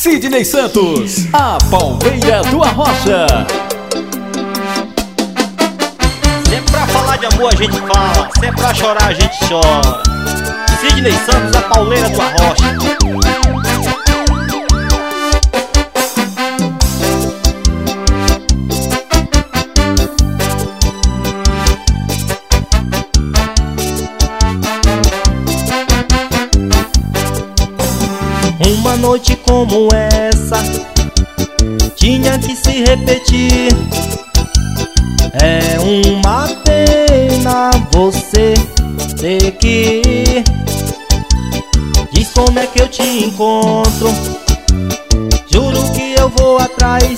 Sidney Santos, a Palmeira do Arrocha. Se é pra falar de amor a gente fala, se é pra chorar a gente chora. Sidney Santos, a Palmeira do Arrocha. Uma noite como essa tinha que se repetir. É uma pena você ter que ir. Diz como é que eu te encontro, juro que eu vou atrás.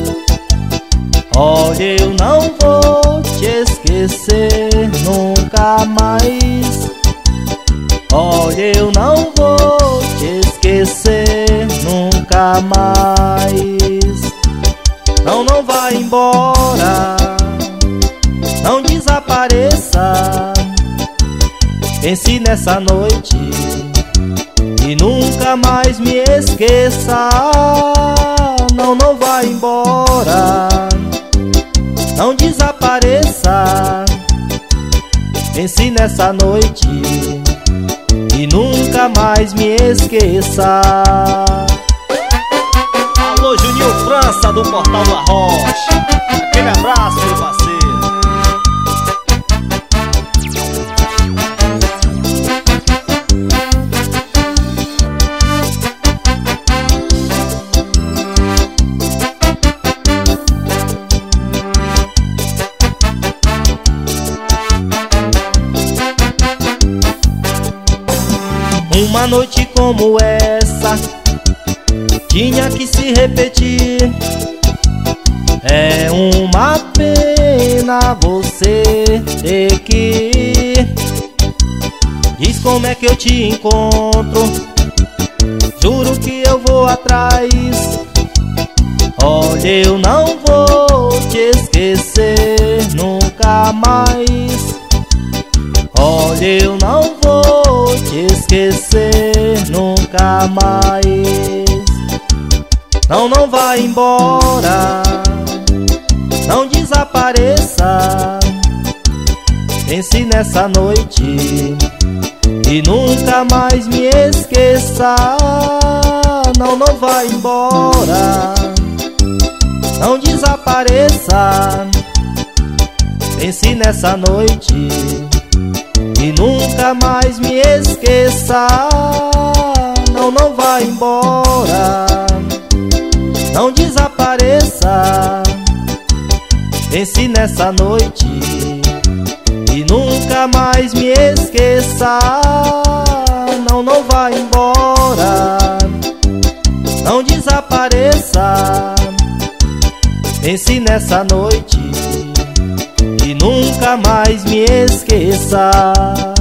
Olha, eu não vou te esquecer nunca mais. Olha, eu não vou te esquecer nunca mais. Não, não vai embora, não desapareça. Pense nessa noite e nunca mais me esqueça. Não, não vai embora, não desapareça. Pense nessa noite e nunca mais me esqueça. Alô, Juninho França do Portal do Arrocha. Aquele abraço, meu parceiro. Uma noite como essa tinha que se repetir. É uma pena você ter que ir. Diz como é que eu te encontro, juro que eu vou atrás. Olha, eu não vou te esquecer nunca mais. Olha, eu não vou te esquecer nunca mais. Não, não vai embora, não desapareça. Pense nessa noite e nunca mais me esqueça. Não, não vai embora, não desapareça. Pense nessa noite e nunca mais me esqueça. Não, não vai embora, não desapareça. Pense nessa noite e nunca mais me esqueça. Não, não vai embora, não desapareça. Pense nessa noite e nunca mais me esqueça.